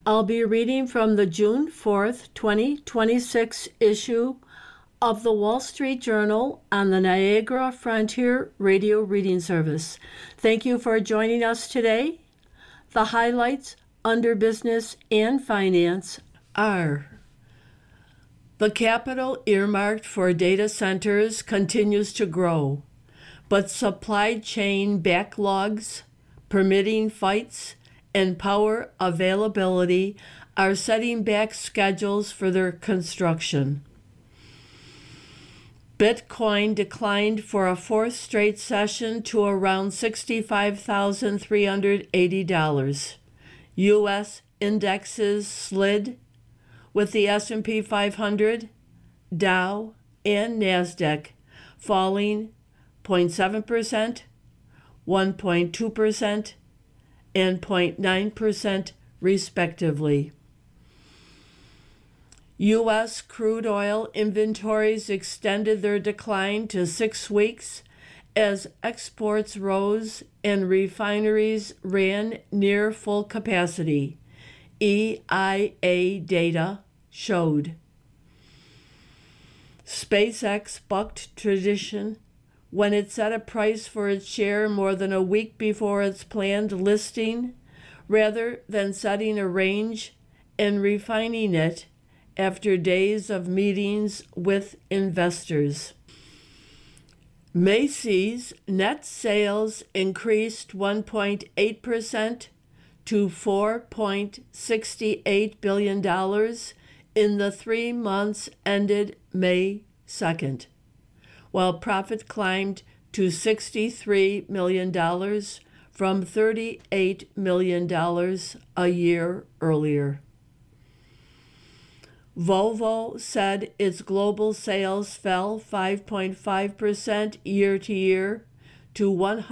I'll be reading from the June 4th, 2026 issue of the Wall Street Journal on the Niagara Frontier Radio Reading Service. Thank you for joining us today. The highlights under business and finance are: the capital earmarked for data centers continues to grow, but supply chain backlogs, permitting fights, and power availability are setting back schedules for their construction. Bitcoin declined for a fourth straight session to around $65,380. U.S. indexes slid, with the S&P 500, Dow, and NASDAQ falling 0.7%, 1.2%, and 0.9% respectively. U.S. crude oil inventories extended their decline to 6 weeks as exports rose and refineries ran near full capacity, EIA data showed. SpaceX bucked tradition when it set a price for its share more than a week before its planned listing, rather than setting a range and refining it after days of meetings with investors. Macy's net sales increased 1.8% to $4.68 billion in the 3 months ended May 2nd. While profit climbed to $63 million from $38 million a year earlier. Volvo said its global sales fell 5.5% year to year to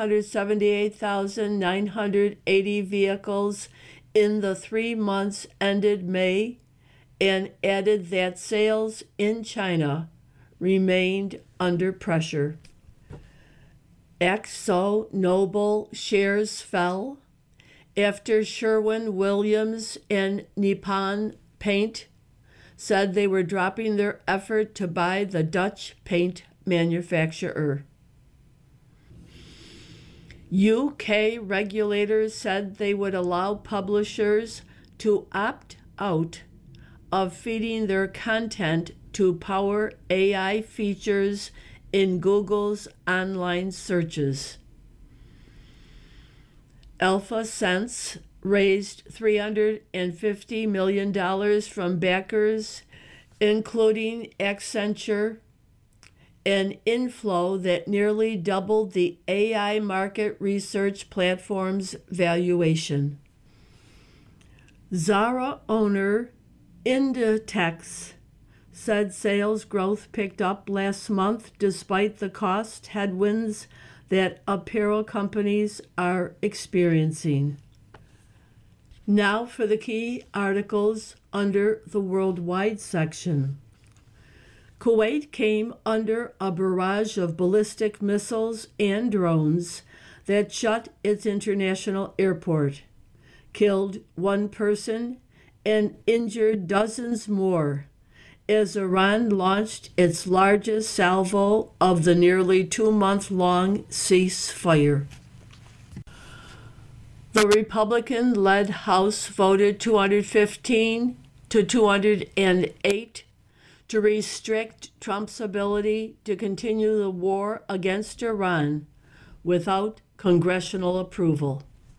178,980 vehicles in the 3 months ended May, and added that sales in China remained under pressure. AkzoNobel shares fell after Sherwin-Williams and Nippon Paint said they were dropping their effort to buy the Dutch paint manufacturer. UK regulators said they would allow publishers to opt out of feeding their content to power AI features in Google's online searches. AlphaSense raised $350 million from backers, including Accenture, an inflow that nearly doubled the AI market research platform's valuation. Zara owner Inditex said sales growth picked up last month despite the cost headwinds that apparel companies are experiencing. Now for the key articles under the worldwide section. Kuwait came under a barrage of ballistic missiles and drones that shut its international airport, killed 1 person, and injured dozens more as Iran launched its largest salvo of the nearly 2-month-long ceasefire. The Republican-led House voted 215 to 208 to restrict Trump's ability to continue the war against Iran without congressional approval.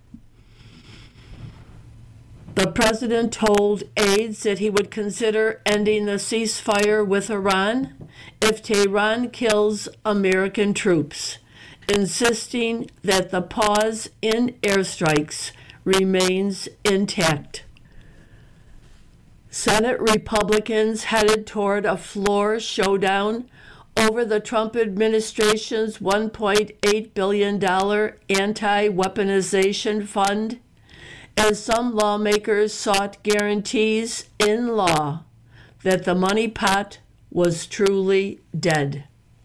The president told aides that he would consider ending the ceasefire with Iran if Tehran kills American troops, insisting that the pause in airstrikes remains intact. Senate Republicans headed toward a floor showdown over the Trump administration's $1.8 billion anti-weaponization fund, as some lawmakers sought guarantees in law that the money pot was truly dead.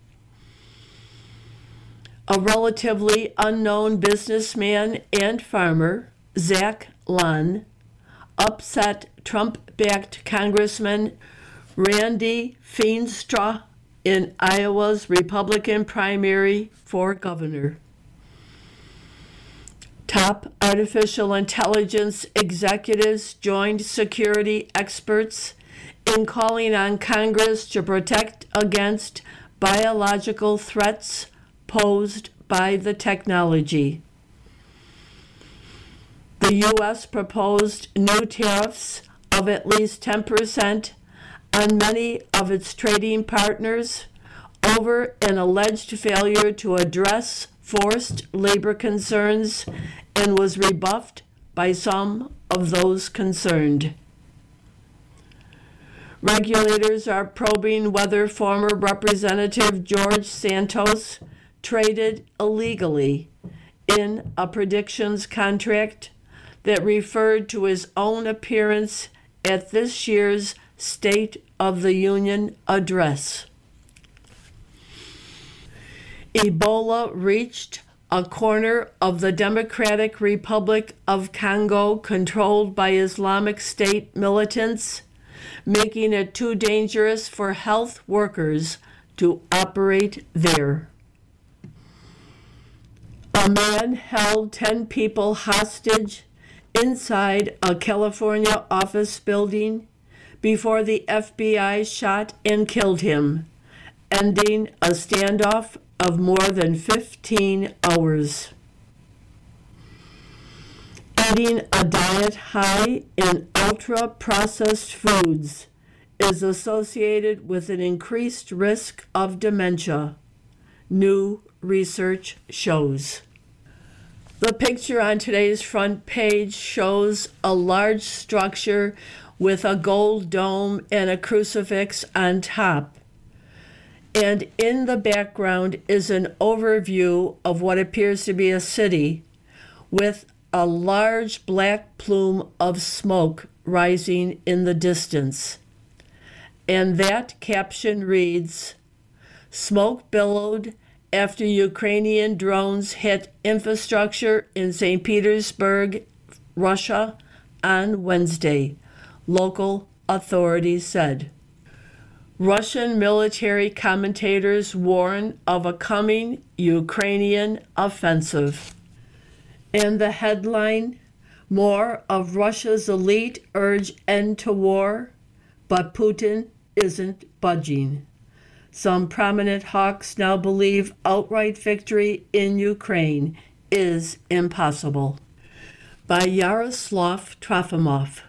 A relatively unknown businessman and farmer, Zach Lunn, upset Trump-backed Congressman Randy Feenstra in Iowa's Republican primary for governor. Top artificial intelligence executives joined security experts in calling on Congress to protect against biological threats posed by the technology. The U.S. proposed new tariffs of at least 10% on many of its trading partners over an alleged failure to address forced labor concerns, and was rebuffed by some of those concerned. Regulators are probing whether former Representative George Santos traded illegally in a predictions contract that referred to his own appearance at this year's State of the Union address. Ebola reached a corner of the Democratic Republic of Congo controlled by Islamic State militants, making it too dangerous for health workers to operate there. A man held 10 people hostage inside a California office building before the FBI shot and killed him, ending a standoff of more than 15 hours. Eating a diet high in ultra-processed foods is associated with an increased risk of dementia, new research shows. The picture on today's front page shows a large structure with a gold dome and a crucifix on top. And in the background is an overview of what appears to be a city with a large black plume of smoke rising in the distance. And that caption reads, "Smoke billowed after Ukrainian drones hit infrastructure in St. Petersburg, Russia, on Wednesday," local authorities said. Russian military commentators warn of a coming Ukrainian offensive. And the headline, "More of Russia's elite urge end to war, but Putin isn't budging." Some prominent hawks now believe outright victory in Ukraine is impossible. By Yaroslav Trofimov.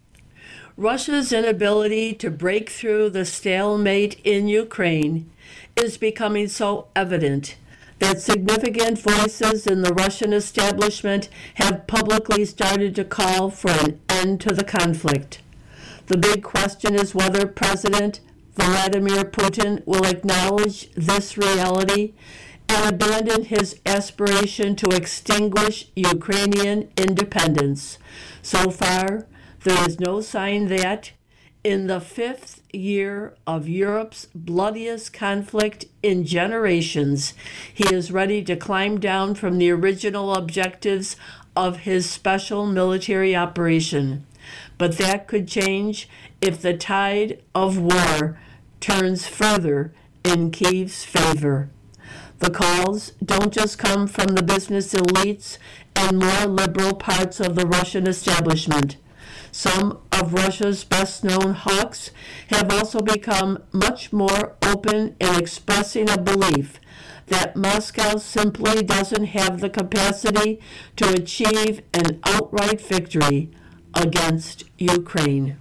Russia's inability to break through the stalemate in Ukraine is becoming so evident that significant voices in the Russian establishment have publicly started to call for an end to the conflict. The big question is whether President Vladimir Putin will acknowledge this reality and abandon his aspiration to extinguish Ukrainian independence. So far, there is no sign that, in the 5th year of Europe's bloodiest conflict in generations, he is ready to climb down from the original objectives of his special military operation. But that could change if the tide of war turns further in Kyiv's favor. The calls don't just come from the business elites and more liberal parts of the Russian establishment. Some of Russia's best-known hawks have also become much more open in expressing a belief that Moscow simply doesn't have the capacity to achieve an outright victory against Ukraine.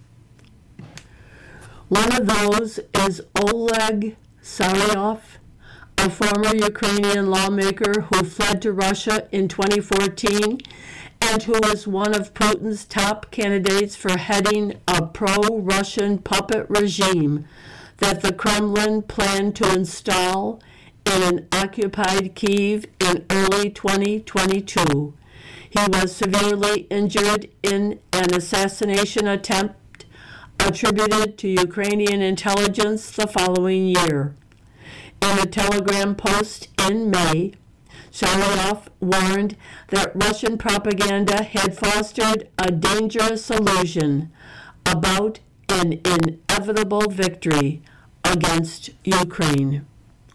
One of those is Oleg Saryov, a former Ukrainian lawmaker who fled to Russia in 2014 and who was one of Putin's top candidates for heading a pro-Russian puppet regime that the Kremlin planned to install in an occupied Kyiv in early 2022. He was severely injured in an assassination attempt attributed to Ukrainian intelligence the following year. In a Telegram post in May, Sharyov warned that Russian propaganda had fostered a dangerous illusion about an inevitable victory against Ukraine.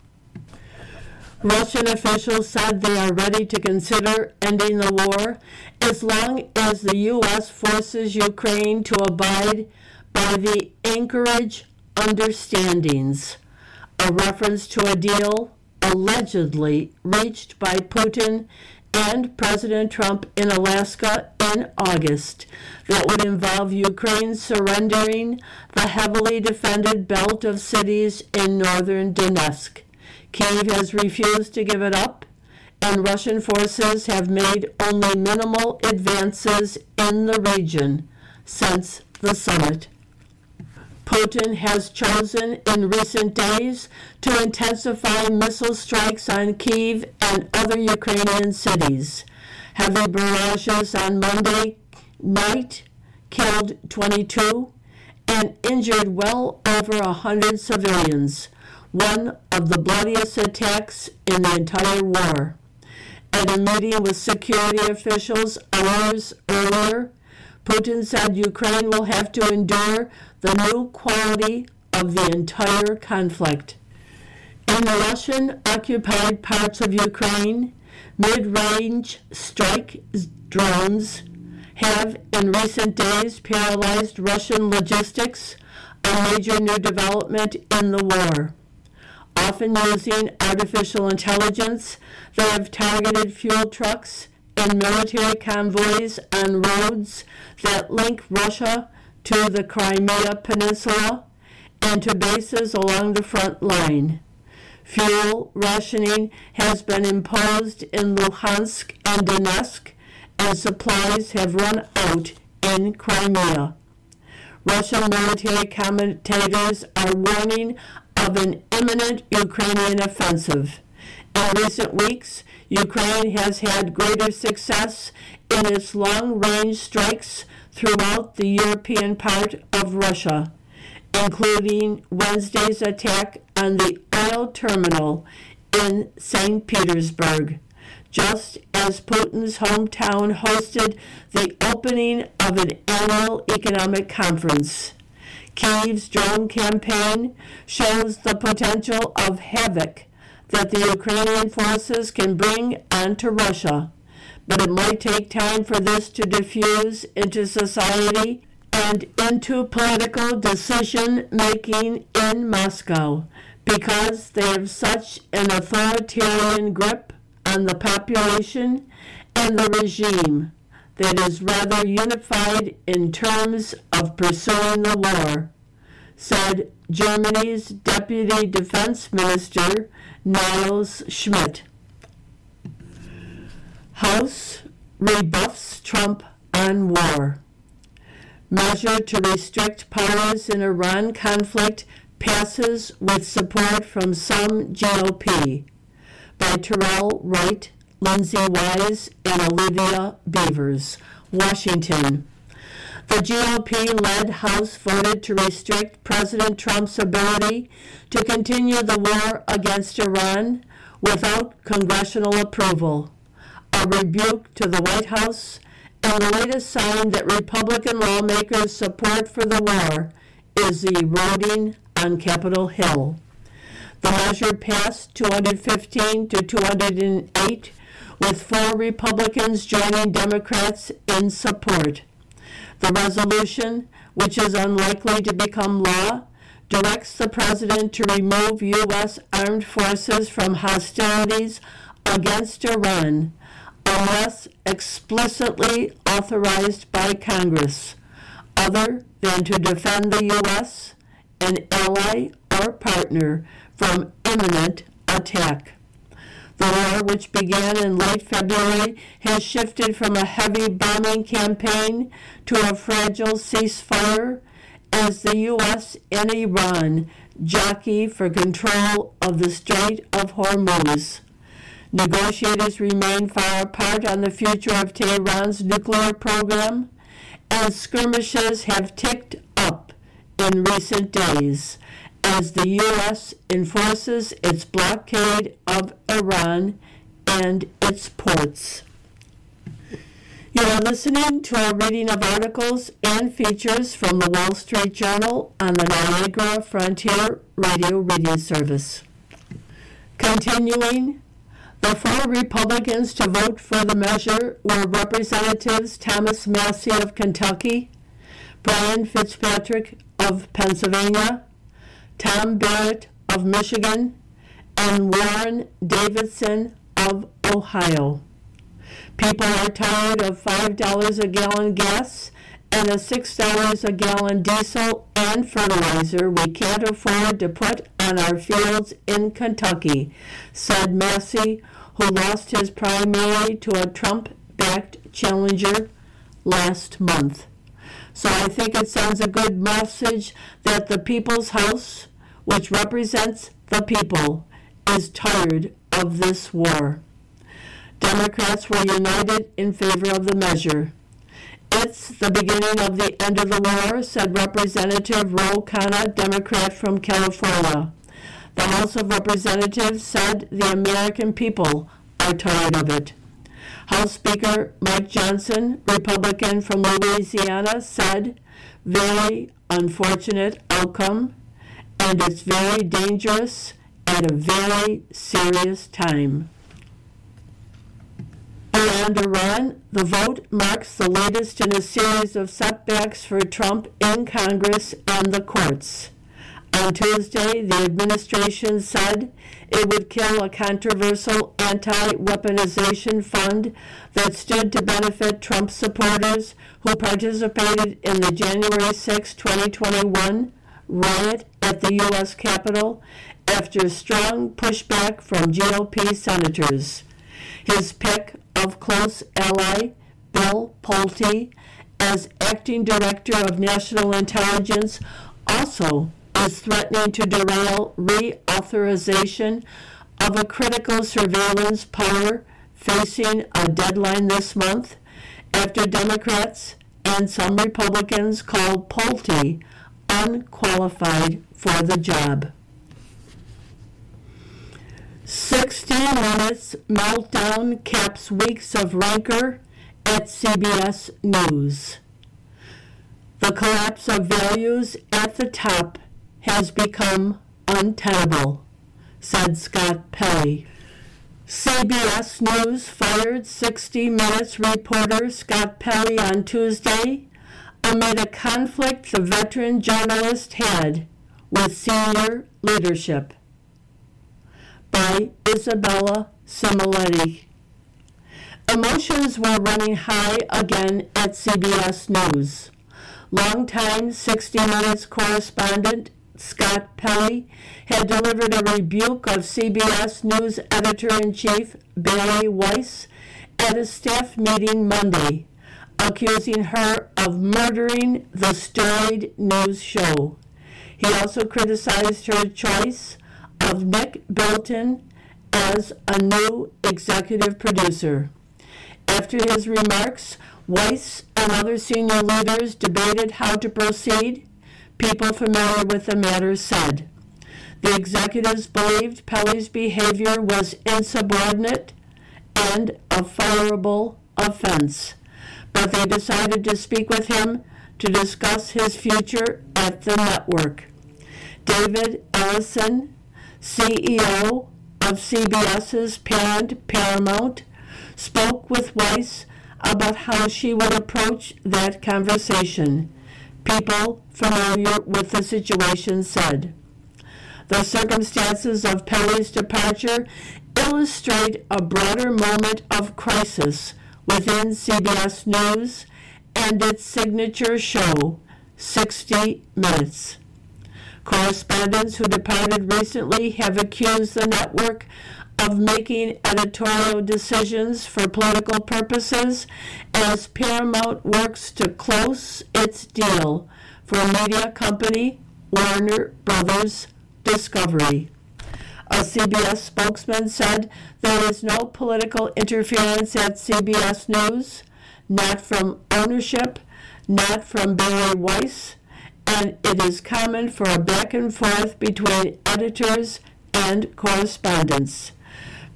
Russian officials said they are ready to consider ending the war as long as the U.S. forces Ukraine to abide by the Anchorage Understandings, a reference to a deal allegedly reached by Putin and President Trump in Alaska in August that would involve Ukraine surrendering the heavily defended belt of cities in northern Donetsk. Kyiv has refused to give it up, and Russian forces have made only minimal advances in the region since the summit. Putin has chosen in recent days to intensify missile strikes on Kyiv and other Ukrainian cities. Heavy barrages on Monday night killed 22 and injured well over 100 civilians, one of the bloodiest attacks in the entire war. At a meeting with security officials hours earlier, Putin said Ukraine will have to endure the new quality of the entire conflict. In the Russian-occupied parts of Ukraine, mid-range strike drones have in recent days paralyzed Russian logistics, a major new development in the war. Often using artificial intelligence, they have targeted fuel trucks and military convoys on roads that link Russia to the Crimea Peninsula and to bases along the front line. Fuel rationing has been imposed in Luhansk and Donetsk, and supplies have run out in Crimea. Russian military commentators are warning of an imminent Ukrainian offensive. In recent weeks, Ukraine has had greater success in its long-range strikes throughout the European part of Russia, including Wednesday's attack on the oil terminal in St. Petersburg, just as Putin's hometown hosted the opening of an annual economic conference. Kyiv's drone campaign shows the potential of havoc that the Ukrainian forces can bring onto Russia, but it might take time for this to diffuse into society and into political decision-making in Moscow, because they have such an authoritarian grip on the population and the regime that is rather unified in terms of pursuing the war, said Germany's Deputy Defense Minister Niels Schmidt. House rebuffs Trump on war. Measure to restrict powers in Iran conflict passes with support from some GOP, by Terrell Wright, Lindsay Wise, and Olivia Beavers, Washington. The GOP-led House voted to restrict President Trump's ability to continue the war against Iran without congressional approval, a rebuke to the White House, and the latest sign that Republican lawmakers' support for the war is eroding on Capitol Hill. The measure passed 215 to 208, with 4 Republicans joining Democrats in support. The resolution, which is unlikely to become law, directs the President to remove U.S. armed forces from hostilities against Iran unless explicitly authorized by Congress, other than to defend the U.S., an ally or partner, from imminent attack. The war, which began in late February, has shifted from a heavy bombing campaign to a fragile ceasefire as the U.S. and Iran jockey for control of the Strait of Hormuz. Negotiators remain far apart on the future of Tehran's nuclear program, and skirmishes have ticked up in recent days as the U.S. enforces its blockade of Iran and its ports. You are listening to a reading of articles and features from the Wall Street Journal on the Niagara Frontier Radio Reading Service. Continuing, the 4 Republicans to vote for the measure were Representatives Thomas Massie of Kentucky, Brian Fitzpatrick of Pennsylvania, Tom Barrett of Michigan, and Warren Davidson of Ohio. People are tired of $5 a gallon gas and a $6 a gallon diesel and fertilizer we can't afford to put on our fields in Kentucky, said Massie, who lost his primary to a Trump-backed challenger last month. So I think it sends a good message that the People's House, which represents the people, is tired of this war. Democrats were united in favor of the measure. It's the beginning of the end of the war, said Representative Ro Khanna, Democrat from California. The House of Representatives said the American people are tired of it. House Speaker Mike Johnson, Republican from Louisiana, said, "Very unfortunate outcome, and it's very dangerous at a very serious time." Beyond Iran, the vote marks the latest in a series of setbacks for Trump in Congress and the courts. On Tuesday, the administration said it would kill a controversial anti-weaponization fund that stood to benefit Trump supporters who participated in the January 6, 2021 riot at the U.S. Capitol after strong pushback from GOP senators. His pick of close ally Bill Pulte as acting director of national intelligence also is threatening to derail reauthorization of a critical surveillance power facing a deadline this month after Democrats and some Republicans called Pulte unqualified for the job. 60 Minutes meltdown caps weeks of rancor at CBS News. The collapse of values at the top has become untenable, said Scott Pelley. CBS News fired 60 Minutes reporter Scott Pelley on Tuesday amid a conflict the veteran journalist had with senior leadership. By Isabella Simoletti. Emotions were running high again at CBS News. Longtime 60 Minutes correspondent Scott Pelley had delivered a rebuke of CBS News editor-in-chief Barry Weiss at a staff meeting Monday, accusing her of murdering the storied news show. He also criticized her choice of Nick Bilton as a new executive producer. After his remarks, Weiss and other senior leaders debated how to proceed. People familiar with the matter said. The executives believed Pelley's behavior was insubordinate and a fireable offense, but they decided to speak with him to discuss his future at the network. David Ellison, CEO of CBS's parent Paramount, spoke with Weiss about how she would approach that conversation. People familiar with the situation said. The circumstances of Pelley's departure illustrate a broader moment of crisis within CBS News and its signature show, 60 Minutes. Correspondents who departed recently have accused the network of making editorial decisions for political purposes as Paramount works to close its deal for media company Warner Brothers Discovery. A CBS spokesman said there is no political interference at CBS News, not from ownership, not from Barry Weiss, and it is common for a back and forth between editors and correspondents.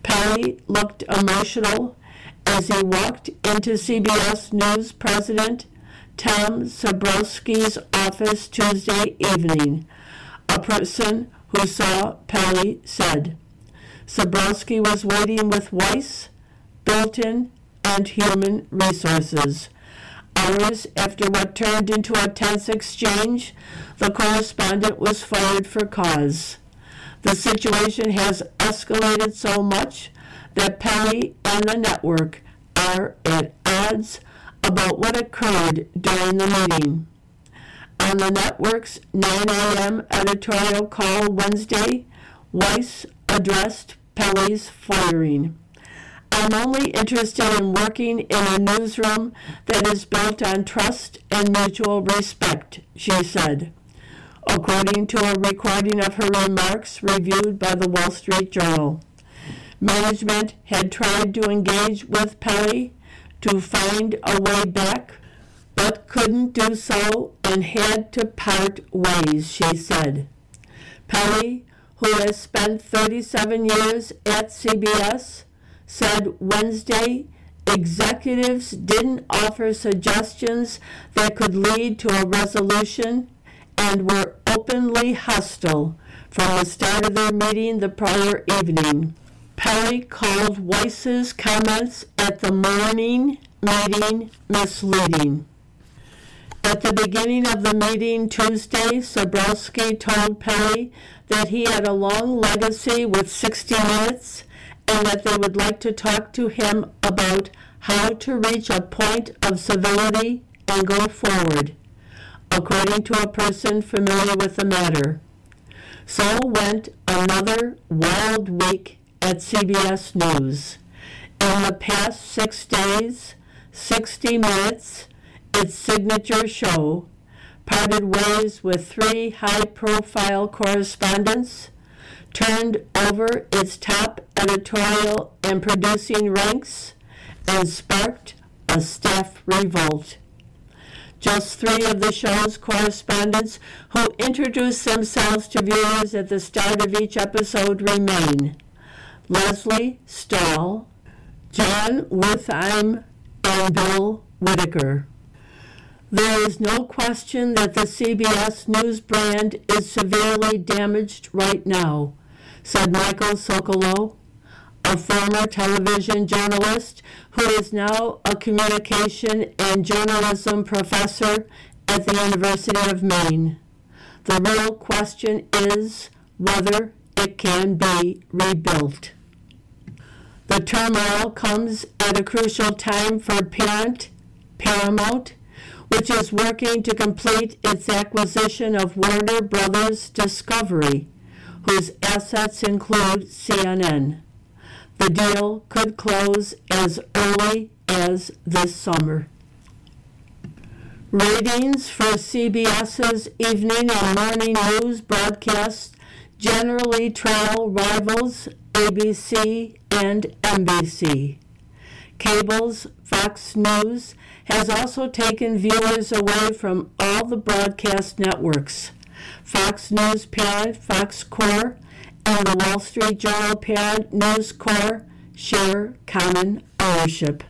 Pelly looked emotional as he walked into CBS News President Tom Cebrowski's office Tuesday evening, a person who saw Pelly said. Cebrowski was waiting with Weiss, Bilton, and Human Resources. Hours after what turned into a tense exchange, the correspondent was fired for cause. The situation has escalated so much that Pelly and the network are at odds about what occurred during the meeting. On the network's 9 a.m. editorial call Wednesday, Weiss addressed Pelly's firing. I'm only interested in working in a newsroom that is built on trust and mutual respect, she said, according to a recording of her remarks reviewed by the Wall Street Journal. Management had tried to engage with Pelly to find a way back, but couldn't do so and had to part ways, she said. Pelly, who has spent 37 years at CBS, said Wednesday executives didn't offer suggestions that could lead to a resolution and were openly hostile from the start of their meeting the prior evening. Pelly called Weiss's comments at the morning meeting misleading. At the beginning of the meeting Tuesday, Cebrowski told Pelly that he had a long legacy with 60 Minutes and that they would like to talk to him about how to reach a point of civility and go forward, according to a person familiar with the matter. So went another wild week at CBS News. In the past 6 days, 60 Minutes, its signature show, parted ways with 3 high-profile correspondents, turned over its top editorial and producing ranks, and sparked a staff revolt. Just 3 of the show's correspondents who introduced themselves to viewers at the start of each episode remain: Leslie Stahl, John Wertheim, and Bill Whitaker. There is no question that the CBS News brand is severely damaged right now, said Michael Sokolow, a former television journalist who is now a communication and journalism professor at the University of Maine. The real question is whether it can be rebuilt. The turmoil comes at a crucial time for Paramount, which is working to complete its acquisition of Warner Brothers Discovery, whose assets include CNN. The deal could close as early as this summer. Ratings for CBS's evening and morning news broadcasts generally trail rivals ABC and NBC. Cable's Fox News has also taken viewers away from all the broadcast networks. Fox News parent Fox Corp and the Wall Street Journal parent News Corp share common ownership.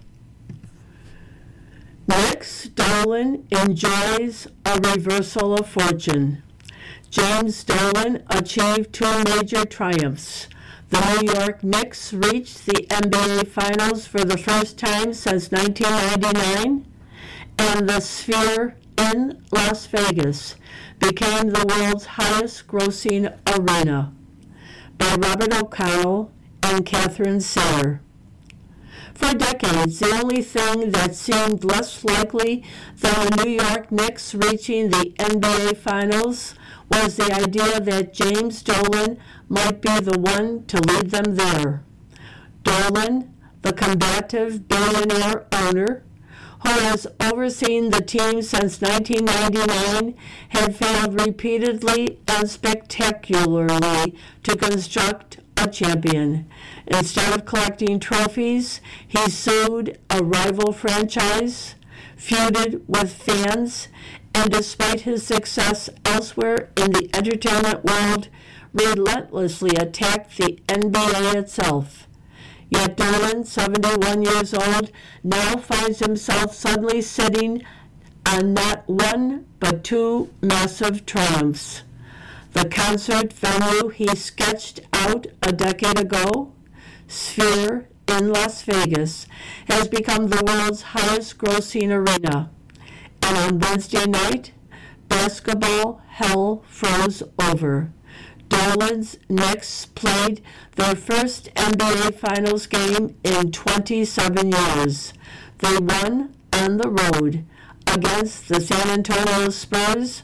Nick Stolen enjoys a reversal of fortune. James Dolan achieved 2 major triumphs. The New York Knicks reached the NBA Finals for the first time since 1999, and the Sphere in Las Vegas became the world's highest-grossing arena, by Robert O'Connell and Catherine Sayer. For decades, the only thing that seemed less likely than the New York Knicks reaching the NBA Finals was the idea that James Dolan might be the one to lead them there. Dolan, the combative billionaire owner, who has overseen the team since 1999, had failed repeatedly and spectacularly to construct a champion. Instead of collecting trophies, he sued a rival franchise, feuded with fans, and despite his success elsewhere in the entertainment world, relentlessly attacked the NBA itself. Yet Dolan, 71 years old, now finds himself suddenly sitting on not one but two massive triumphs. The concert venue he sketched out a decade ago, Sphere in Las Vegas, has become the world's highest grossing arena. And on Wednesday night, basketball hell froze over. Dolan's Knicks played their first NBA Finals game in 27 years. They won on the road against the San Antonio Spurs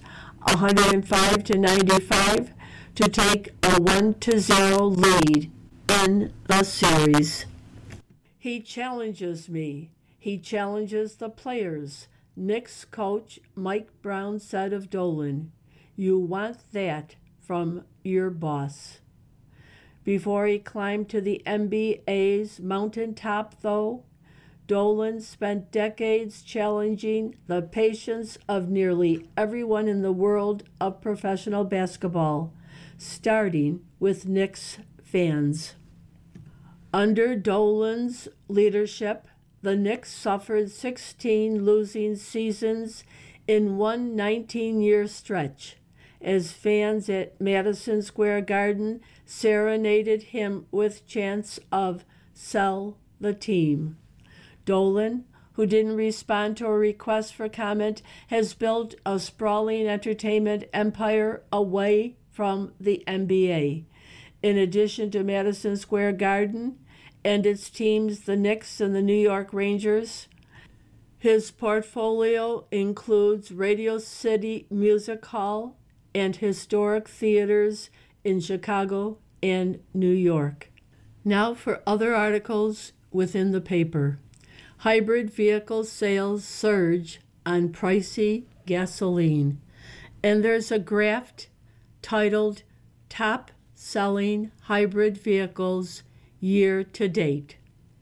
105-95 to take a 1-0 lead in the series. He challenges me. He challenges the players. Knicks coach Mike Brown said of Dolan, "You want that from your boss." Before he climbed to the NBA's mountaintop, though, Dolan spent decades challenging the patience of nearly everyone in the world of professional basketball, starting with Knicks fans. Under Dolan's leadership, the Knicks suffered 16 losing seasons in one 19-year stretch, as fans at Madison Square Garden serenaded him with chants of "Sell the team." Dolan, who didn't respond to a request for comment, has built a sprawling entertainment empire away from the NBA. In addition to Madison Square Garden and its teams, the Knicks and the New York Rangers, his portfolio includes Radio City Music Hall and historic theaters in Chicago and New York. Now for other articles within the paper. Hybrid vehicle sales surge on pricey gasoline. And there's a graph titled Top Selling Hybrid Vehicles Year to Date.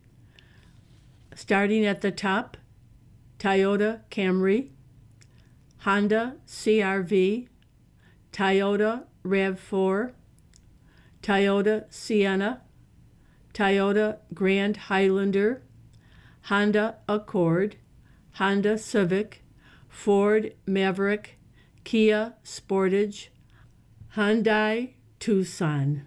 Starting at the top, Toyota Camry, Honda CR-V, Toyota RAV4, Toyota Sienna, Toyota Grand Highlander, Honda Accord, Honda Civic, Ford Maverick, Kia Sportage, Hyundai Tucson.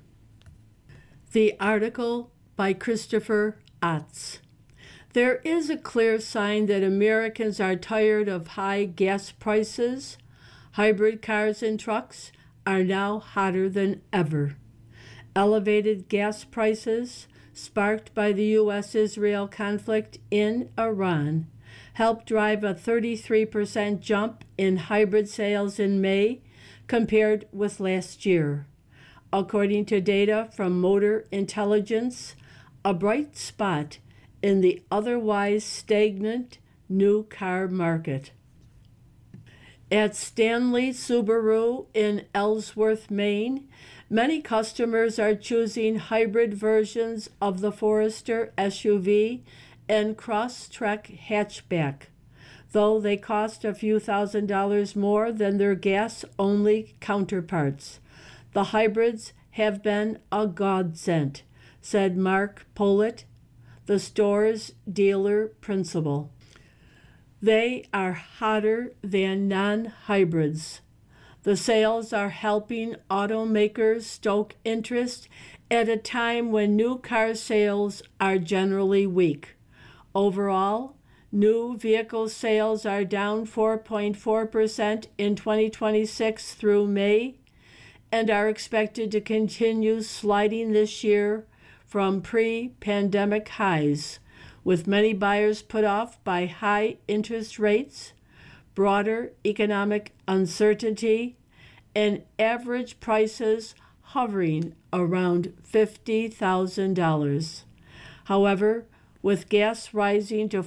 The article by Christopher Otts. There is a clear sign that Americans are tired of high gas prices. Hybrid cars and trucks are now hotter than ever. Elevated gas prices, sparked by the U.S.-Israel conflict in Iran, helped drive a 33% jump in hybrid sales in May compared with last year. According to data from Motor Intelligence, a bright spot in the otherwise stagnant new car market. At Stanley Subaru in Ellsworth, Maine, many customers are choosing hybrid versions of the Forester SUV and Crosstrek hatchback, though they cost a few $1,000s more than their gas-only counterparts. The hybrids have been a godsend, said Mark Pollitt, the store's dealer principal. They are hotter than non-hybrids. The sales are helping automakers stoke interest at a time when new car sales are generally weak. Overall, new vehicle sales are down 4.4% in 2026 through May and are expected to continue sliding this year from pre-pandemic highs, with many buyers put off by high interest rates, broader economic uncertainty, and average prices hovering around $50,000. However, with gas rising to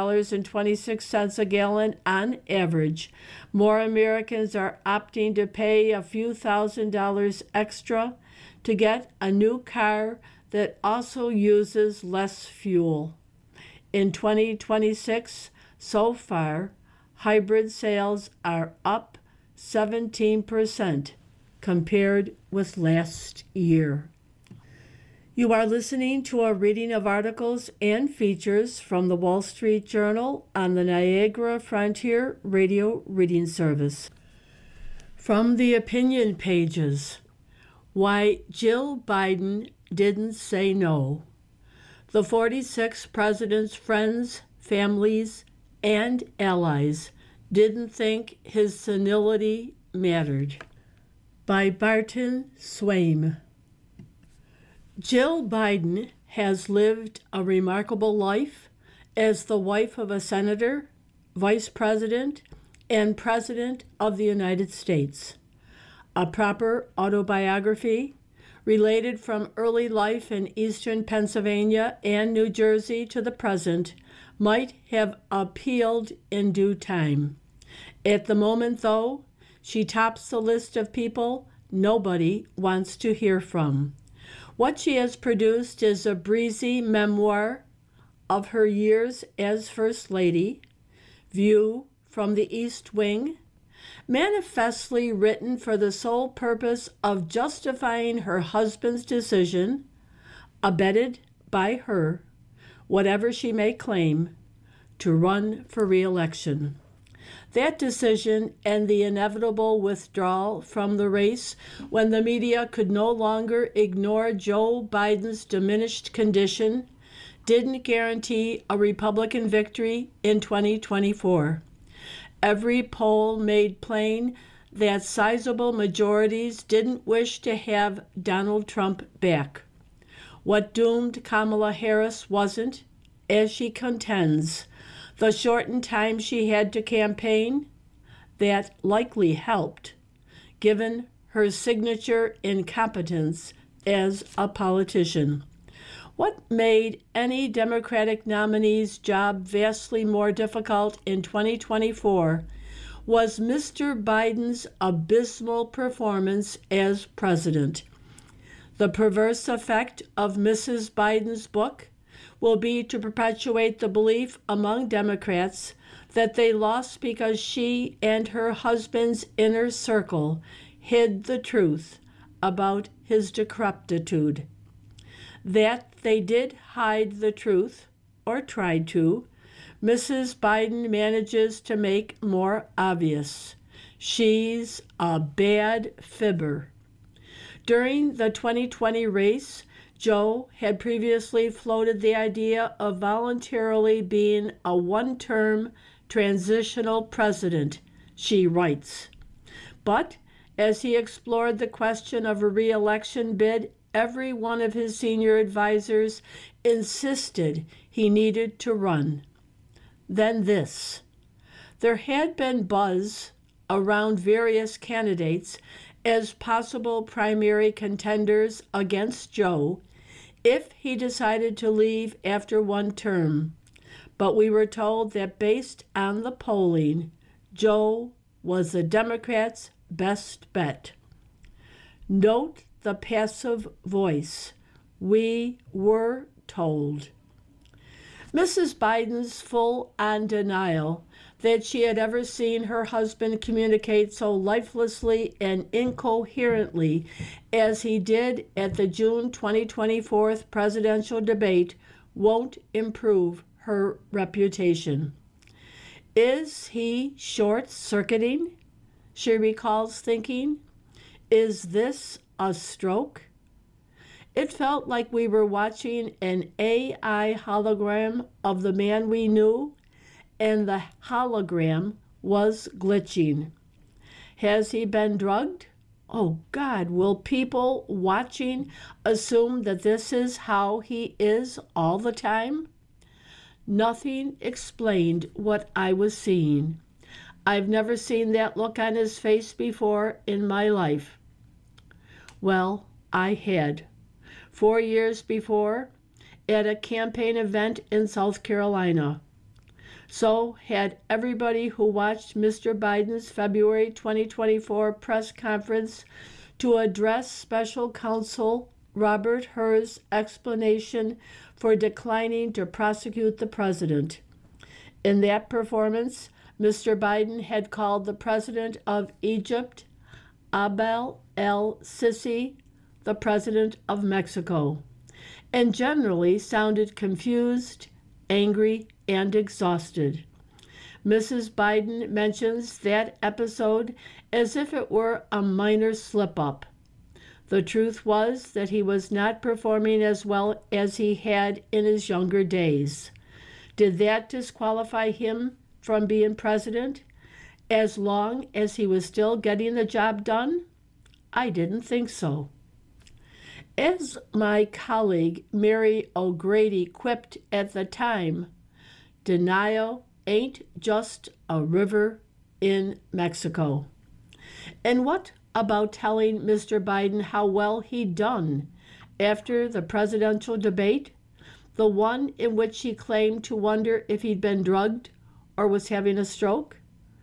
$4.26 a gallon on average, more Americans are opting to pay a few $1,000s extra to get a new car that also uses less fuel. In 2026, so far, hybrid sales are up 17% compared with last year. You are listening to a reading of articles and features from the Wall Street Journal on the Niagara Frontier Radio Reading Service. From the opinion pages, why Jill Biden didn't say no. The 46th president's friends, families, and allies didn't think his senility mattered. By Barton Swaim. Jill Biden has lived a remarkable life as the wife of a senator, vice president, and president of the United States. A proper autobiography, related from early life in eastern Pennsylvania and New Jersey to the present, might have appealed in due time. At the moment, though, she tops the list of people nobody wants to hear from. What she has produced is a breezy memoir of her years as First Lady, View from the East Wing, manifestly written for the sole purpose of justifying her husband's decision, abetted by her, whatever she may claim, to run for re-election. That decision and the inevitable withdrawal from the race when the media could no longer ignore Joe Biden's diminished condition didn't guarantee a Republican victory in 2024. Every poll made plain that sizable majorities didn't wish to have Donald Trump back. What doomed Kamala Harris wasn't, as she contends, the shortened time she had to campaign. That likely helped, given her signature incompetence as a politician. What made any Democratic nominee's job vastly more difficult in 2024 was Mr. Biden's abysmal performance as president. The perverse effect of Mrs. Biden's book will be to perpetuate the belief among Democrats that they lost because she and her husband's inner circle hid the truth about his decrepitude. That they did hide the truth, or tried to, Mrs. Biden manages to make more obvious. She's a bad fibber. During the 2020 race, Joe had previously floated the idea of voluntarily being a one-term transitional president, she writes. But as he explored the question of a re-election bid, every one of his senior advisors insisted he needed to run. Then this. There had been buzz around various candidates as possible primary contenders against Joe if he decided to leave after one term. But we were told that based on the polling, Joe was the Democrats' best bet. Note the passive voice. We were told. Mrs. Biden's full-on denial that she had ever seen her husband communicate so lifelessly and incoherently as he did at the June 2024 presidential debate won't improve her reputation. Is he short-circuiting? She recalls thinking. Is this a stroke? It felt like we were watching an AI hologram of the man we knew, and the hologram was glitching. Has he been drugged? Oh God, will people watching assume that this is how he is all the time? Nothing explained what I was seeing. I've never seen that look on his face before in my life. Well, I had. 4 years before, at a campaign event in South Carolina. So had everybody who watched Mr. Biden's February 2024 press conference to address Special Counsel Robert Hur's explanation for declining to prosecute the president. In that performance, Mr. Biden had called the president of Egypt, Abdel el-Sisi, the president of Mexico. and generally sounded confused, angry, and exhausted. Mrs. Biden mentions that episode as if it were a minor slip-up. The truth was that he was not performing as well as he had in his younger days. Did that disqualify him from being president, as long as he was still getting the job done? I didn't think so. As my colleague Mary O'Grady quipped at the time, denial ain't just a river in Mexico. And what about telling Mr. Biden how well he'd done after the presidential debate, the one in which he claimed to wonder if he'd been drugged or was having a stroke?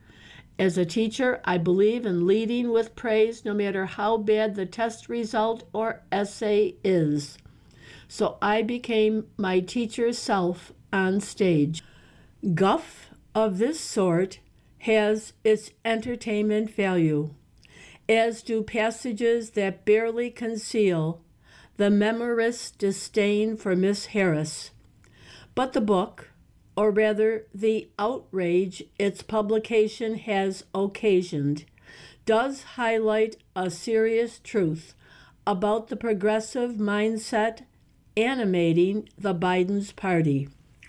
As a teacher, I believe in leading with praise no matter how bad the test result or essay is. So I became my teacher's self on stage. Guff of this sort has its entertainment value, as do passages that barely conceal the memorist's disdain for Miss Harris. But the book, or rather the outrage its publication has occasioned, does highlight a serious truth about the progressive mindset animating the Biden's party.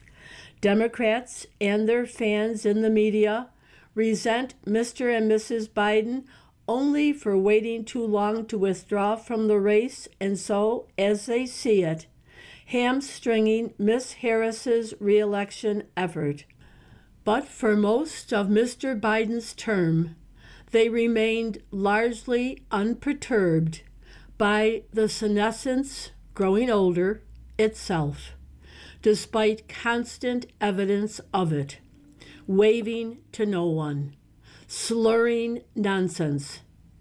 Democrats and their fans in the media resent Mr. and Mrs. Biden only for waiting too long to withdraw from the race and so, as they see it, hamstringing Miss Harris's re-election effort. But for most of Mr. Biden's term, they remained largely unperturbed by the senescence, growing older, itself, despite constant evidence of it, waving to no one, slurring nonsense,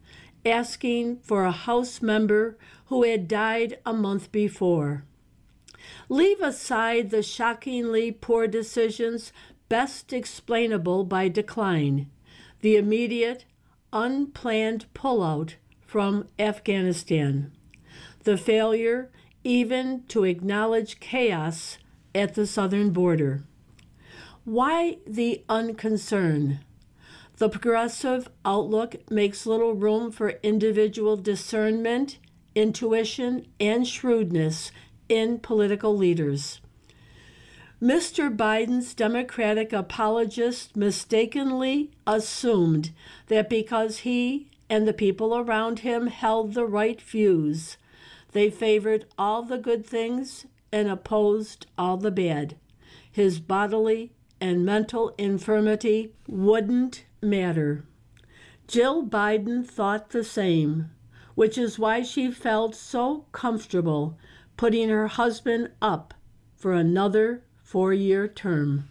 asking for a House member who had died a month before. Leave aside the shockingly poor decisions best explainable by decline, the immediate, unplanned pullout from Afghanistan, the failure even to acknowledge chaos at the southern border. Why the unconcern? The progressive outlook makes little room for individual discernment, intuition, and shrewdness in political leaders. Mr. Biden's Democratic apologists mistakenly assumed that because he and the people around him held the right views, they favored all the good things and opposed all the bad. His bodily and mental infirmity wouldn't matter. Jill Biden thought the same, which is why she felt so comfortable putting her husband up for another 4-year term.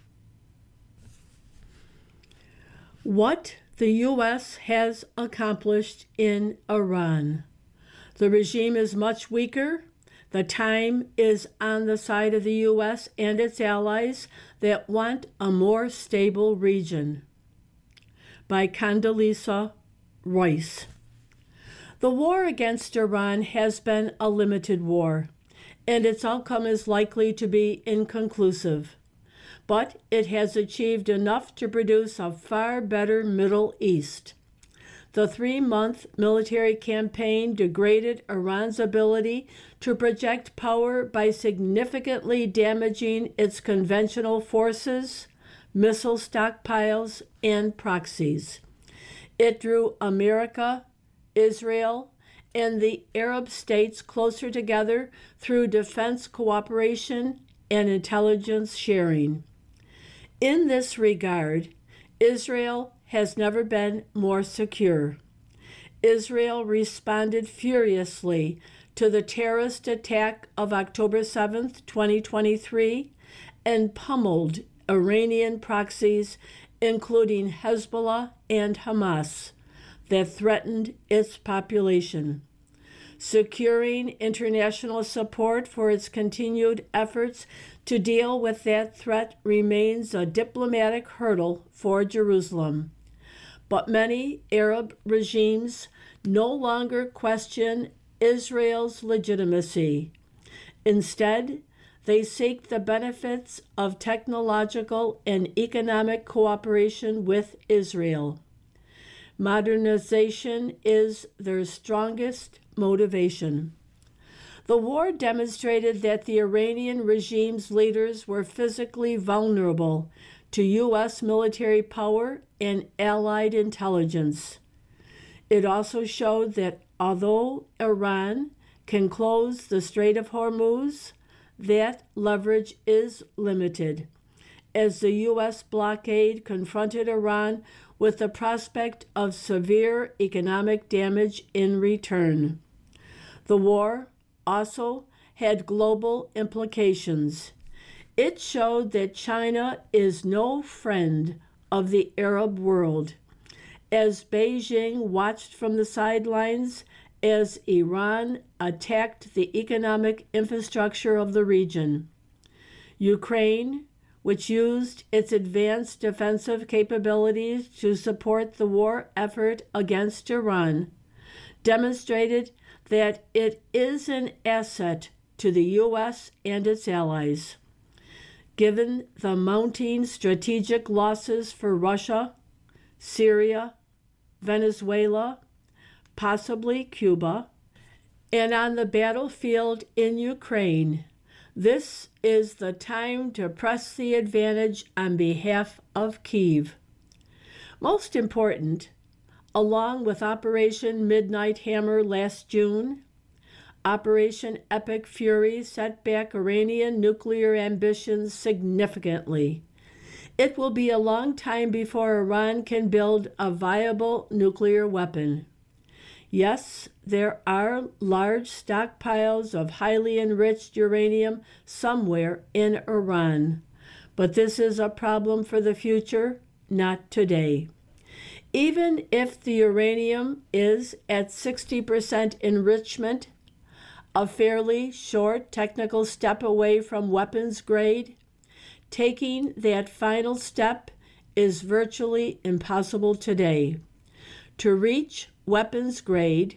What the U.S. has accomplished in Iran. The regime is much weaker. The time is on the side of the U.S. and its allies that want a more stable region. By Condoleezza Rice. The war against Iran has been a limited war, and its outcome is likely to be inconclusive. But it has achieved enough to produce a far better Middle East. The 3-month military campaign degraded Iran's ability to project power by significantly damaging its conventional forces, missile stockpiles, and proxies. It drew America, Israel, and the Arab states closer together through defense cooperation and intelligence sharing. In this regard, Israel has never been more secure. Israel responded furiously to the terrorist attack of October 7, 2023, and pummeled Iranian proxies, including Hezbollah and Hamas, that threatened its population. Securing international support for its continued efforts to deal with that threat remains a diplomatic hurdle for Jerusalem. But many Arab regimes no longer question Israel's legitimacy. Instead, they seek the benefits of technological and economic cooperation with Israel. Modernization is their strongest motivation. The war demonstrated that the Iranian regime's leaders were physically vulnerable to U.S. military power and allied intelligence. It also showed that although Iran can close the Strait of Hormuz, that leverage is limited, as the U.S. blockade confronted Iran with the prospect of severe economic damage in return. The war also had global implications. It showed that China is no friend of the Arab world, as Beijing watched from the sidelines as Iran attacked the economic infrastructure of the region. Ukraine, which used its advanced defensive capabilities to support the war effort against Iran, demonstrated that it is an asset to the U.S. and its allies. Given the mounting strategic losses for Russia, Syria, Venezuela, possibly Cuba, and on the battlefield in Ukraine, this is the time to press the advantage on behalf of Kyiv. Most important, along with Operation Midnight Hammer last June, Operation Epic Fury set back Iranian nuclear ambitions significantly. It will be a long time before Iran can build a viable nuclear weapon. Yes, there are large stockpiles of highly enriched uranium somewhere in Iran, but this is a problem for the future, not today. Even if the uranium is at 60% enrichment, a fairly short technical step away from weapons grade, taking that final step is virtually impossible today. To reach weapons grade,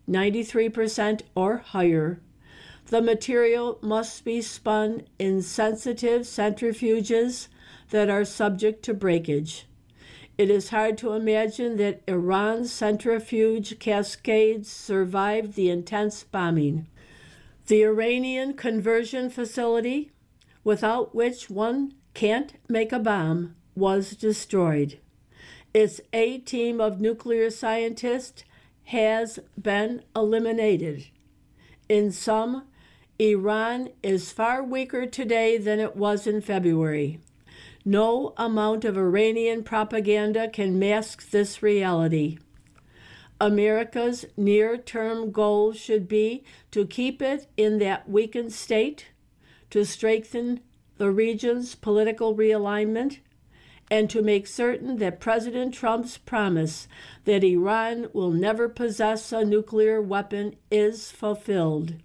93% or higher, the material must be spun in sensitive centrifuges that are subject to breakage. It is hard to imagine that Iran's centrifuge cascades survived the intense bombing. The Iranian conversion facility, without which one can't make a bomb, was destroyed. Its A team of nuclear scientists has been eliminated. In sum, Iran is far weaker today than it was in February. No amount of Iranian propaganda can mask this reality. America's near-term goal should be to keep it in that weakened state, to strengthen the region's political realignment, and to make certain that President Trump's promise that Iran will never possess a nuclear weapon is fulfilled.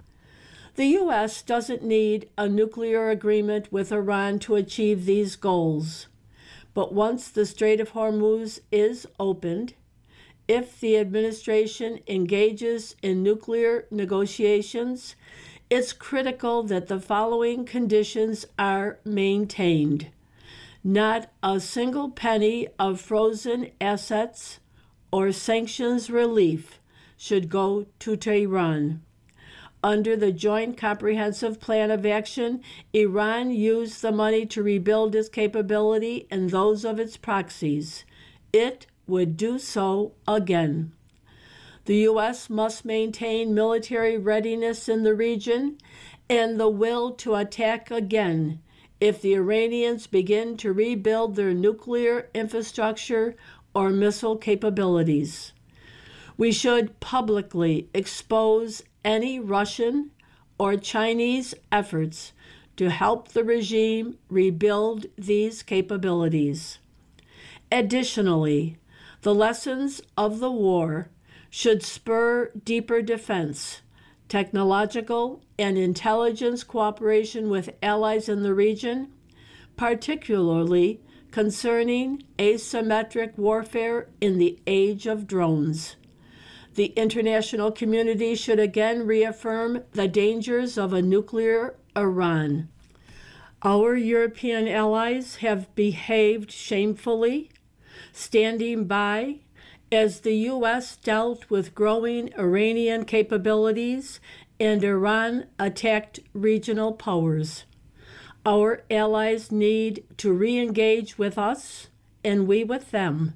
The U.S. doesn't need a nuclear agreement with Iran to achieve these goals. But once the Strait of Hormuz is opened, if the administration engages in nuclear negotiations, it's critical that the following conditions are maintained. Not a single penny of frozen assets or sanctions relief should go to Tehran. Under the Joint Comprehensive Plan of Action, Iran used the money to rebuild its capability and those of its proxies. It would do so again. The U.S. must maintain military readiness in the region and the will to attack again if the Iranians begin to rebuild their nuclear infrastructure or missile capabilities. We should publicly expose any Russian or Chinese efforts to help the regime rebuild these capabilities. Additionally, the lessons of the war should spur deeper defense, technological and intelligence cooperation with allies in the region, particularly concerning asymmetric warfare in the age of drones. The international community should again reaffirm the dangers of a nuclear Iran. Our European allies have behaved shamefully, standing by as the U.S. dealt with growing Iranian capabilities and Iran attacked regional powers. Our allies need to re-engage with us and we with them.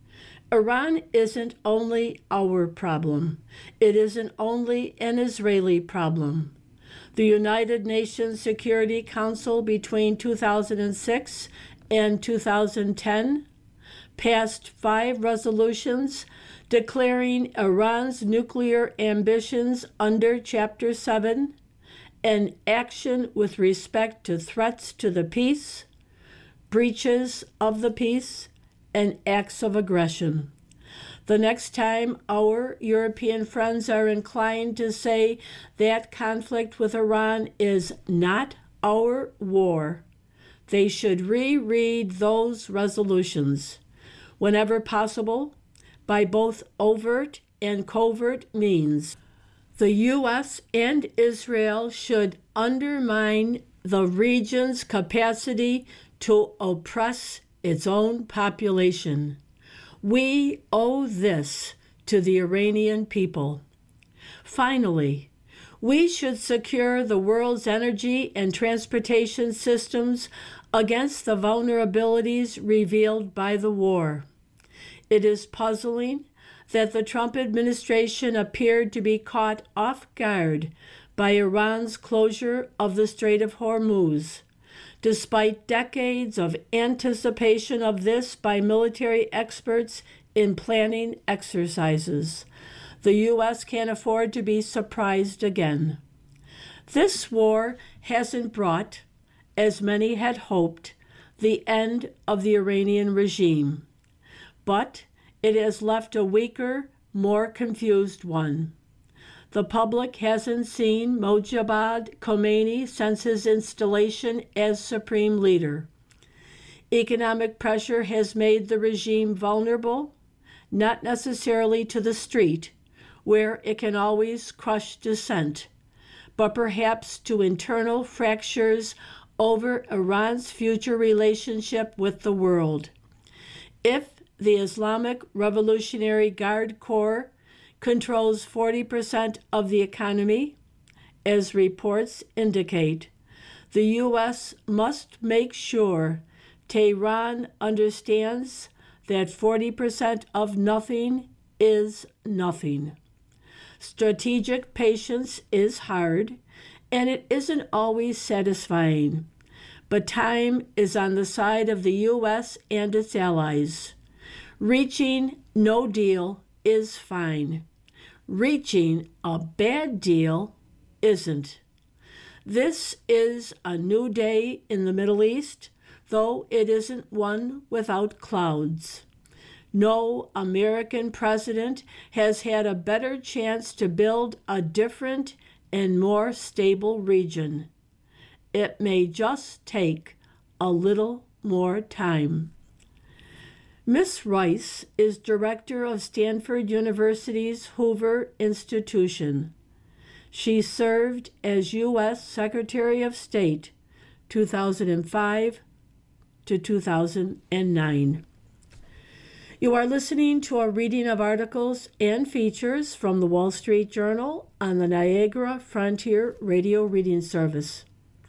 Iran isn't only our problem. It isn't only an Israeli problem. The United Nations Security Council between 2006 and 2010 passed 5 resolutions declaring Iran's nuclear ambitions under Chapter 7 an action with respect to threats to the peace, breaches of the peace, and acts of aggression. The next time our European friends are inclined to say that conflict with Iran is not our war, they should reread those resolutions, whenever possible, by both overt and covert means. The U.S. and Israel should undermine the region's capacity to oppress its own population. We owe this to the Iranian people. Finally, we should secure the world's energy and transportation systems against the vulnerabilities revealed by the war. It is puzzling that the Trump administration appeared to be caught off guard by Iran's closure of the Strait of Hormuz, despite decades of anticipation of this by military experts in planning exercises. The U.S. can't afford to be surprised again. This war hasn't brought, as many had hoped, the end of the Iranian regime, but it has left a weaker, more confused one. The public hasn't seen Mojtaba Khomeini since his installation as supreme leader. Economic pressure has made the regime vulnerable, not necessarily to the street, where it can always crush dissent, but perhaps to internal fractures over Iran's future relationship with the world. If the Islamic Revolutionary Guard Corps controls 40% of the economy, as reports indicate, the U.S. must make sure Tehran understands that 40% of nothing is nothing. Strategic patience is hard, and it isn't always satisfying, but time is on the side of the U.S. and its allies. Reaching no deal is fine. Reaching a bad deal isn't. This is a new day in the Middle East, though it isn't one without clouds. No American president has had a better chance to build a different and more stable region. It may just take a little more time. Miss Rice is director of Stanford University's Hoover Institution. She served as U.S. Secretary of State 2005 to 2009. You are listening to a reading of articles and features from the Wall Street Journal on the Niagara Frontier Radio Reading Service.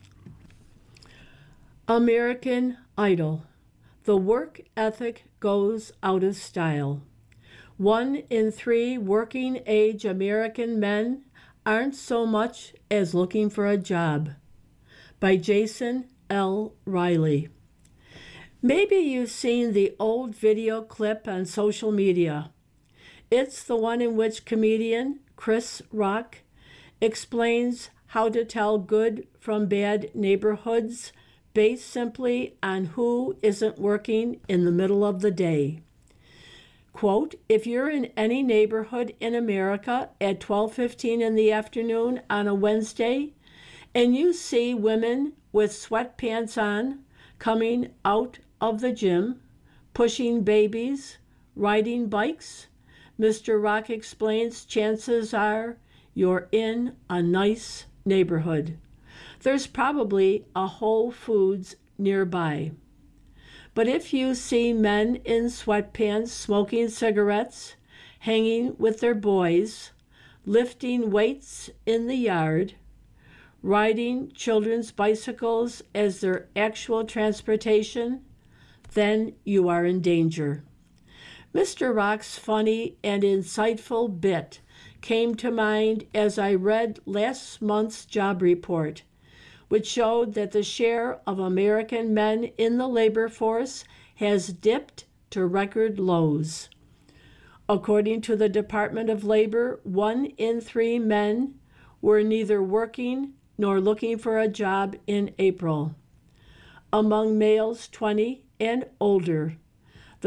American Idol. The work ethic goes out of style. 1 in 3 working-age American men aren't so much as looking for a job. By Jason L. Riley. Maybe you've seen the old video clip on social media. It's the one in which comedian Chris Rock explains how to tell good from bad neighborhoods based simply on who isn't working in the middle of the day. Quote, if you're in any neighborhood in America at 12:15 in the afternoon on a Wednesday and you see women with sweatpants on coming out of the gym, pushing babies, riding bikes, Mr. Rock explains chances are you're in a nice neighborhood. There's probably a Whole Foods nearby. But if you see men in sweatpants smoking cigarettes, hanging with their boys, lifting weights in the yard, riding children's bicycles as their actual transportation, then you are in danger. Mr. Rock's funny and insightful bit came to mind as I read last month's job report, which showed that the share of American men in the labor force has dipped to record lows. According to the Department of Labor, 1 in 3 men were neither working nor looking for a job in April. Among males 20 and older, the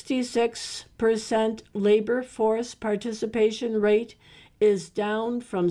66% labor force participation rate is down from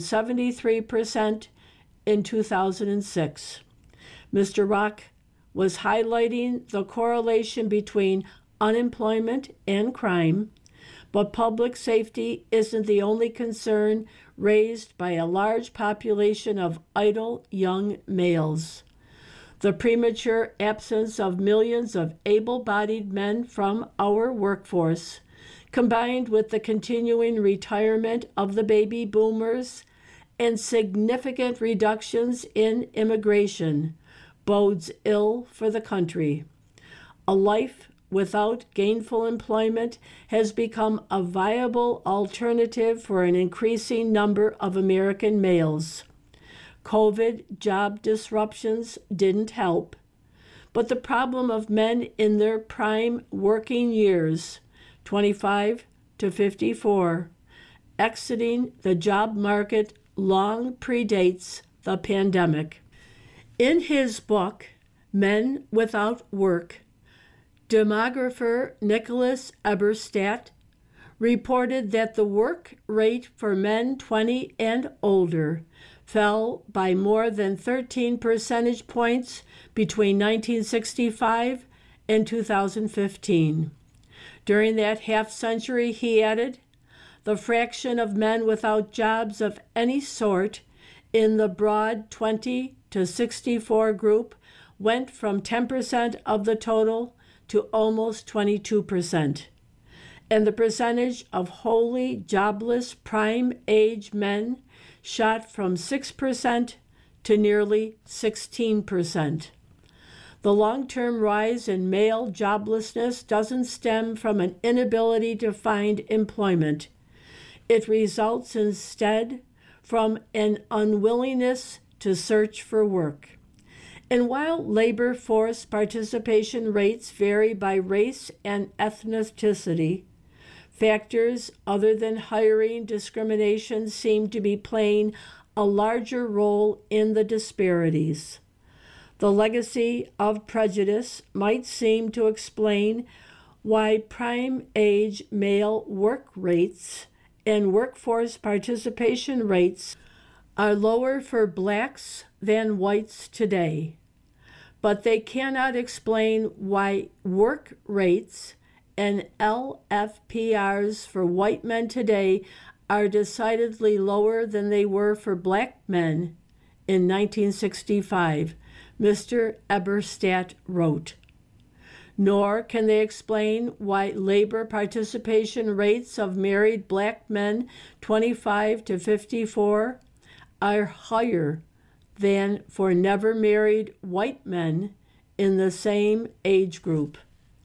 73% in 2006. Mr. Rock was highlighting the correlation between unemployment and crime, but public safety isn't the only concern raised by a large population of idle young males. The premature absence of millions of able-bodied men from our workforce, combined with the continuing retirement of the baby boomers and significant reductions in immigration, bodes ill for the country. A life without gainful employment has become a viable alternative for an increasing number of American males. COVID job disruptions didn't help, but the problem of men in their prime working years, 25 to 54, exiting the job market long predates the pandemic. In his book, Men Without Work, demographer Nicholas Eberstadt reported that the work rate for men 20 and older fell by more than 13 percentage points between 1965 and 2015. During that half century, he added, the fraction of men without jobs of any sort in the broad 20 to 64 group went from 10% of the total to almost 22%. And the percentage of wholly jobless prime age men shot from 6% to nearly 16%. The long-term rise in male joblessness doesn't stem from an inability to find employment. It results instead from an unwillingness to search for work. And while labor force participation rates vary by race and ethnicity, factors other than hiring discrimination seem to be playing a larger role in the disparities. The legacy of prejudice might seem to explain why prime age male work rates and workforce participation rates are lower for blacks than whites today. But they cannot explain why work rates and LFPRs for white men today are decidedly lower than they were for black men in 1965, Mr. Eberstadt wrote. Nor can they explain why labor participation rates of married black men 25 to 54 are higher than for never married white men in the same age group.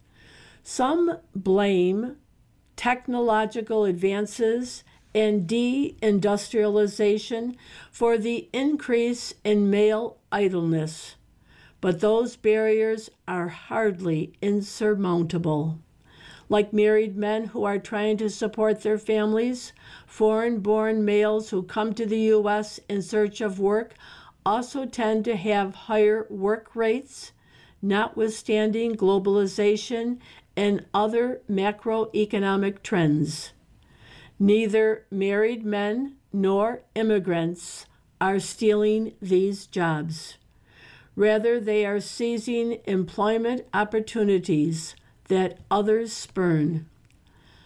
Some blame technological advances and deindustrialization for the increase in male idleness, but those barriers are hardly insurmountable. Like married men who are trying to support their families, foreign-born males who come to the U.S. in search of work also tend to have higher work rates, notwithstanding globalization and other macroeconomic trends. Neither married men nor immigrants are stealing these jobs. Rather, they are seizing employment opportunities that others spurn.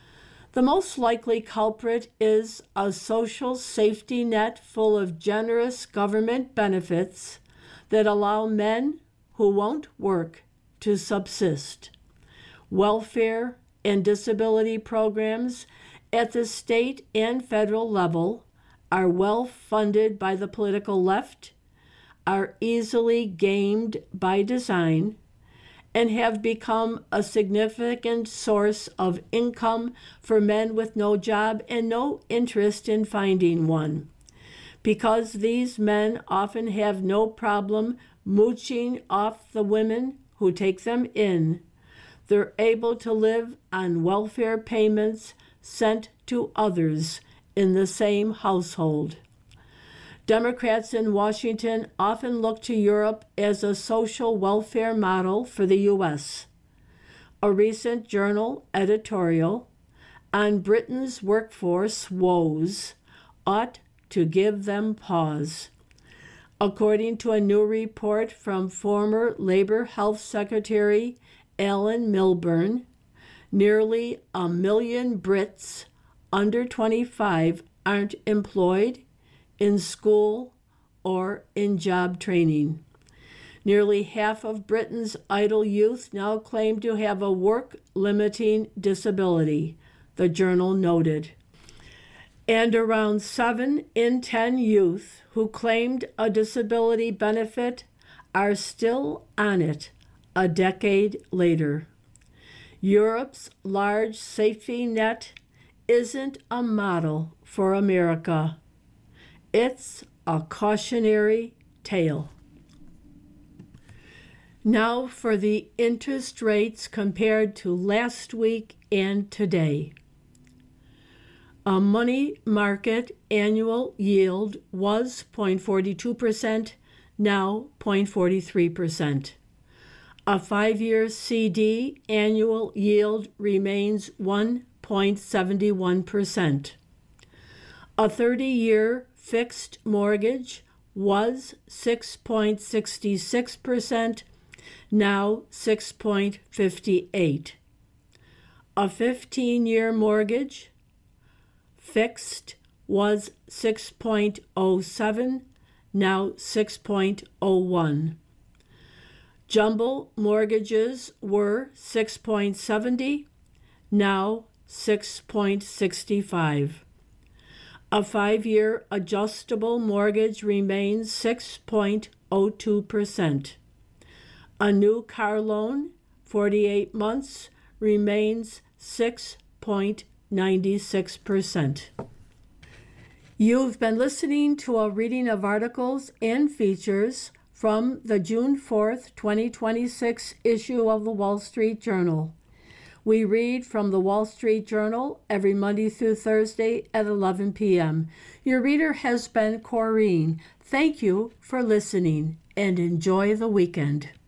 The most likely culprit is a social safety net full of generous government benefits that allow men who won't work to subsist. Welfare and disability programs at the state and federal level are well funded by the political left, are easily gamed by design, and have become a significant source of income for men with no job and no interest in finding one. Because these men often have no problem mooching off the women who take them in, they're able to live on welfare payments sent to others in the same household. Democrats in Washington often look to Europe as a social welfare model for the U.S. A recent journal editorial on Britain's workforce woes ought to give them pause. According to a new report from former Labor Health Secretary Alan Milburn, nearly 1 million Brits under 25 aren't employed, in school, or in job training. Nearly half of Britain's idle youth now claim to have a work-limiting disability, the journal noted. And around 7 in 10 youth who claimed a disability benefit are still on it a decade later. Europe's large safety net isn't a model for America. It's a cautionary tale. Now for the interest rates compared to last week and today. A money market annual yield was 0.42%, now 0.43%. A 5-year CD annual yield remains 1.71%. A 30-year fixed mortgage was 6.66%, now 6.58%. A 15-year mortgage fixed was 6.07%, now 6.01%. Jumbo mortgages were 6.70%, now 6.65%. A 5-year adjustable mortgage remains 6.02%. A new car loan, 48 months, remains 6.96%. You've been listening to a reading of articles and features from the June 4th, 2026 issue of the Wall Street Journal. We read from the Wall Street Journal every Monday through Thursday at 11 p.m. Your reader has been Corrine. Thank you for listening and enjoy the weekend.